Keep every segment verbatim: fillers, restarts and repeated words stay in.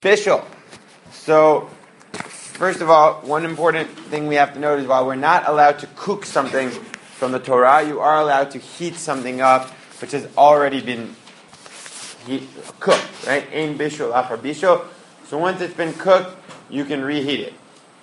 Bishul. So, first of all, one important thing we have to note is while we're not allowed to cook something from the Torah, you are allowed to heat something up which has already been heat, cooked, right? Ein bishul achar bishul. So once it's been cooked, you can reheat it.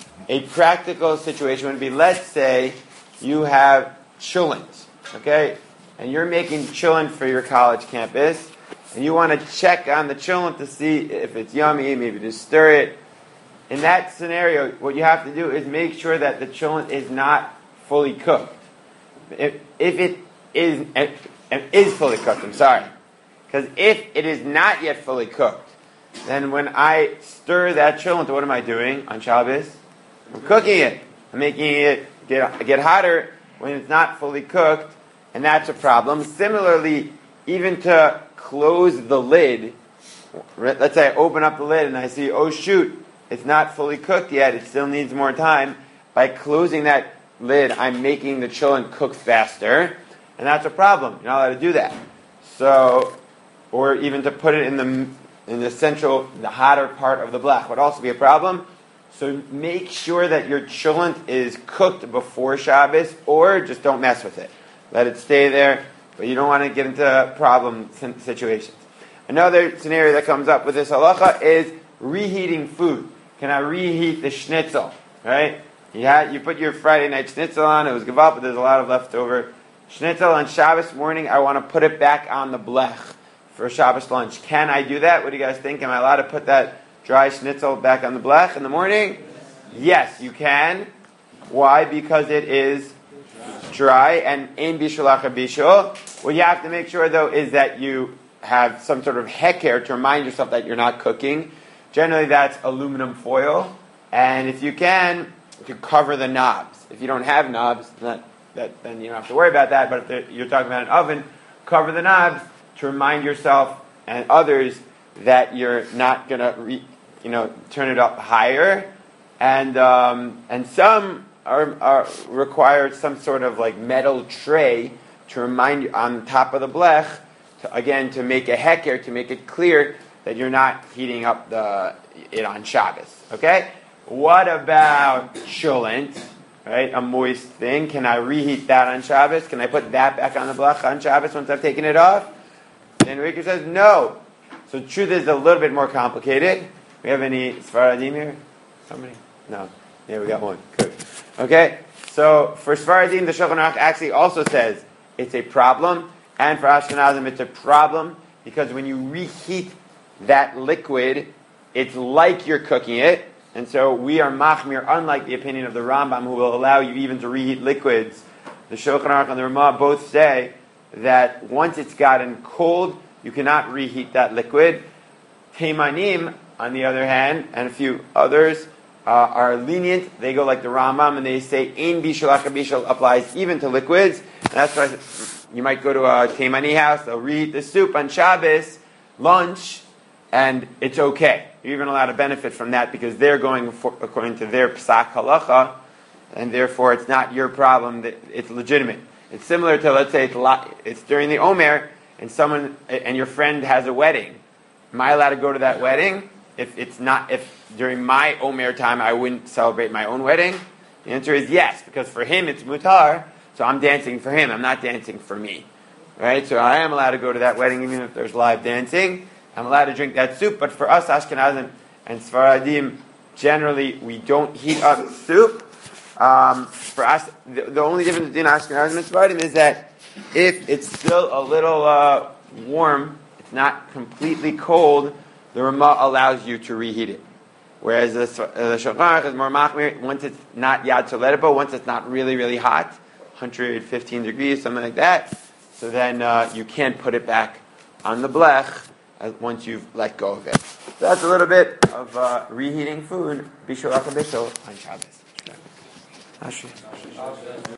A practical situation would be, let's say you have chulent, okay? And you're making chulent for your college campus, and you want to check on the chulent to see if it's yummy, maybe to stir it. In that scenario, what you have to do is make sure that the chulent is not fully cooked. If, if it is, it is fully cooked, I'm sorry. Because if it is not yet fully cooked, then when I stir that chulent, what am I doing on Shabbos? I'm cooking it. I'm making it get, get hotter when it's not fully cooked, and that's a problem. Similarly, even to close the lid, let's say I open up the lid and I see, oh shoot, it's not fully cooked yet, it still needs more time. By closing that lid, I'm making the chulent cook faster, and that's a problem. You're not allowed to do that. So, or even to put it in the in the central, the hotter part of the blech would also be a problem. So make sure that your chulent is cooked before Shabbos, or just don't mess with it. Let it stay there, but you don't want to get into problem situations. Another scenario that comes up with this halacha is reheating food. Can I reheat the schnitzel? Right? You had, you put your Friday night schnitzel on, it was gewalt, but there's a lot of leftover schnitzel. On Shabbos morning, I want to put it back on the blech for Shabbos lunch. Can I do that? What do you guys think? Am I allowed to put that dry schnitzel back on the blech in the morning? Yes, you can. Why? Because it is dry and ein bishul achar bishul. What you have to make sure though is that you have some sort of heker to remind yourself that you're not cooking. Generally that's aluminum foil, and if you can, to cover the knobs. If you don't have knobs, that, that, then you don't have to worry about that, but if you're talking about an oven, cover the knobs to remind yourself and others that you're not going to re, you know, turn it up higher. And um, and some are, are require some sort of like metal tray to remind you on top of the blech, to, again, to make a heker, to make it clear that you're not heating up the it on Shabbos. Okay? What about chulent? Right? A moist thing. Can I reheat that on Shabbos? Can I put that back on the blech on Shabbos once I've taken it off? And Rika says no. So the truth is a little bit more complicated. We have any Sfaradim here? Somebody? No. Yeah, we got one. Good. Okay. So for Sfaradim, the Shulchan Aruch actually also says it's a problem, and for Ashkenazim it's a problem because when you reheat that liquid, it's like you're cooking it, and so we are machmir, unlike the opinion of the Rambam, who will allow you even to reheat liquids. The Shulchan Aruch and the Ramah both say that once it's gotten cold, you cannot reheat that liquid. Teimanim, on the other hand, and a few others, uh, are lenient. They go like the Rambam, and they say ein bishul achar bishul applies even to liquids. And that's why you might go to a Teimani house, they'll reheat the soup on Shabbos, lunch, and it's okay. You're even allowed to benefit from that because they're going for, according to their psak halacha, and therefore it's not your problem, that it's legitimate. It's similar to, let's say, it's, lot, it's during the Omer, and someone and your friend has a wedding. Am I allowed to go to that wedding? If it's not, if during my Omer time I wouldn't celebrate my own wedding, the answer is yes, because for him it's mutar, so I'm dancing for him. I'm not dancing for me, right? So I am allowed to go to that wedding even if there's live dancing. I'm allowed to drink that soup, but for us Ashkenazim and Sfaradim, generally we don't heat up soup. Um, for us, the, the only difference between Ashkenazim and Sfaradim is that if it's still a little uh, warm, it's not completely cold, the Ramah allows you to reheat it. Whereas the, uh, the Shulchan Aruch is more machmir, once it's not yad toledabo, once it's not really, really hot, one hundred fifteen degrees, something like that, so then uh, you can't put it back on the blech uh, once you've let go of it. So that's a little bit of uh, reheating food, bishul achar bishul, on Shabbos.